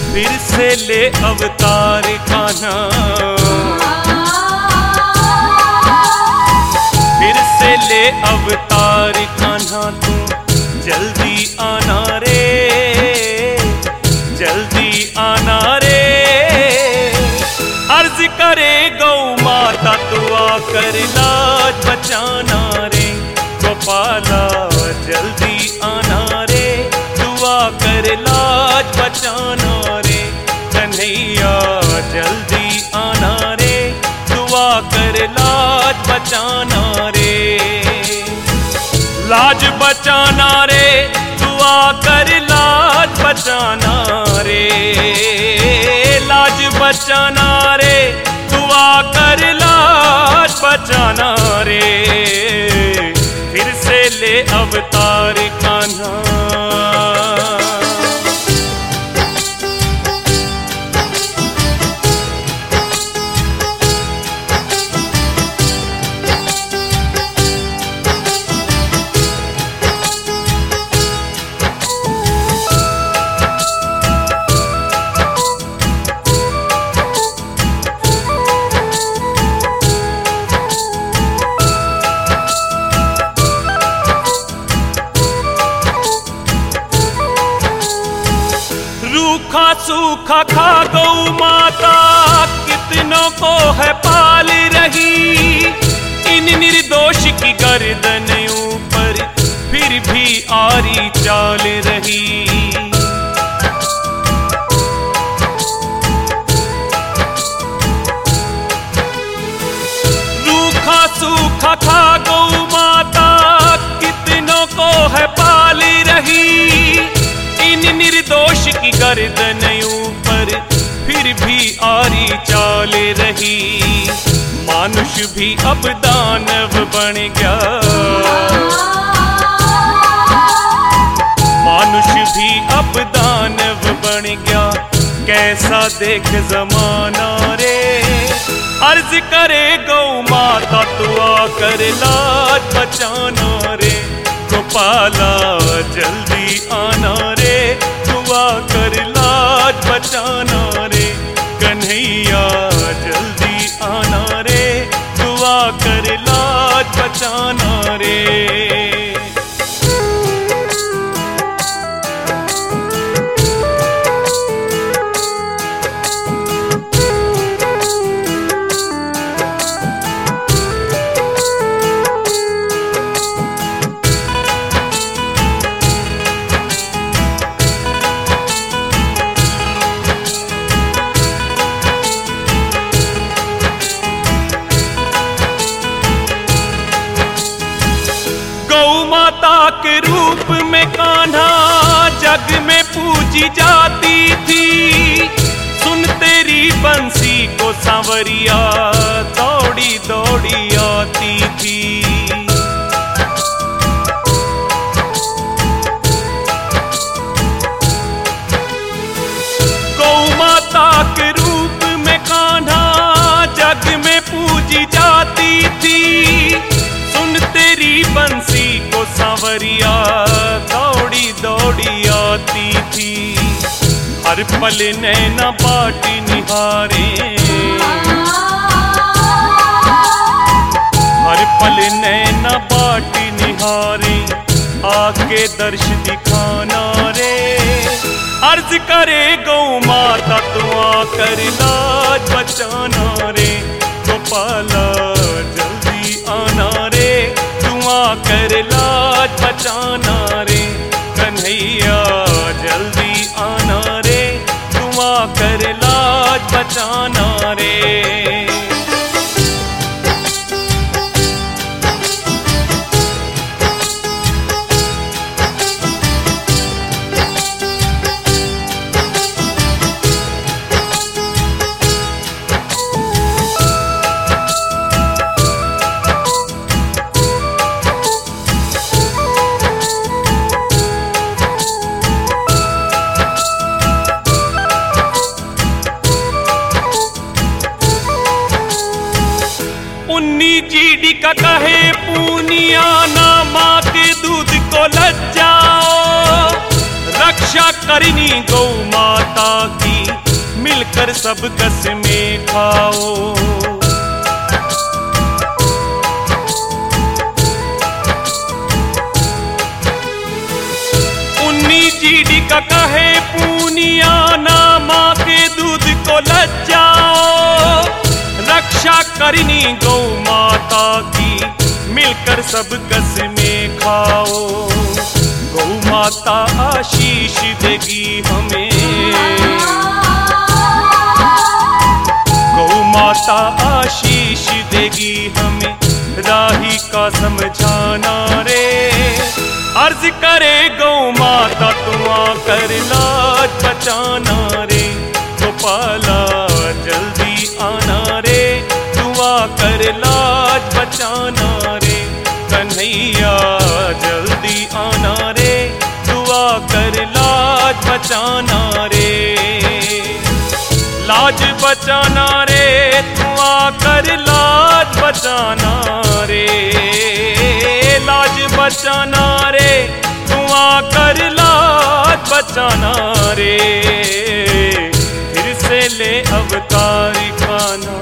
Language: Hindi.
फिर से ले अवतार कान्हा, फिर से ले अवतार कान्हा, तू जल्दी आना रे, जल्दी आना रे। अर्ज करे गौ माता तू आकर लाज बचाना रे, गोपाला जल्दी आना रे, तू आकर लाज बचाना रे। कन्हैया जल्दी आना रे, तू आकर लाज बचाना रे, लाज बचाना रे, तू आकर लाज बचाना रे, लाज बचाना रे, तू आकर लाज बचाना रे। फिर से ले अवतार कान्हा, रूखा सूखा खा गौ माता, कितनों को है पाल रही। इन निर्दोष की गर्दन ऊपर फिर भी आरी चाल रही। रूखा सूखा खा गौ माता, कितनों को है पाल रही। इन निर्दोष की गर्दन ऊपर फिर भी आरी चाल रही। मानुष भी अब दानव बन गया, मानुष भी अब दानव बन गया। कैसा देख जमाना रे, अर्ज करे गौ माता तू आकर लाज बचाना रे, गोपाला जल्दी आना रे, तू आकर लाज बचाना रे। कन्हैया जल्दी आना रे, तू आकर लाज बचाना रे। माता के रूप में कान्हा जग में पूजी जाती थी। सुन तेरी बंसी को सांवरिया दौड़ी दौड़ी आती थी। गौ माता के रूप में कान्हा जग में पूजी जाती थी। सुन तेरी बंसी को सांवरिया दौड़ी दौड़ी आती थी। हर पल नैना बाटी निहारे, हर पल नैना बाटी निहारे, आके दर्श दिखाना रे। अर्ज करे गौ माता तू आकर लाज बचाना रे, गोपाला जल्दी आना रे, तू आकर लाज बचाना रे। कन्हैया जल्दी आना रे, तू आकर लाज बचाना रे। पुन्नी जीडी का कहे पूनिया ना, माँ के दूध को लज्जाओ। रक्षा करनी गौ माता की मिलकर सब कसमें खाओ। 19 जीडी का कहे पूनिया ना, माँ के दूध को लज्जाओ। रक्षा करनी गौ माता की, मिलकर सब कसमें खाओ। गौ माता आशीष देगी हमें, गौ माता आशीष देगी हमें। राही का समझाना रे, अर्ज करे गौ माता तू आकर लाज बचाना रे। गोपाला जल्दी आना रे, तू आकर लाज बचाना रे। कन्हैया जल्दी आना रे, तू आकर लाज बचाना रे। लाज बचाना रे, तू आकर लाज बचाना रे। लाज बचाना रे, तू आकर लाज बचाना रे। फिर से ले अवतार खाना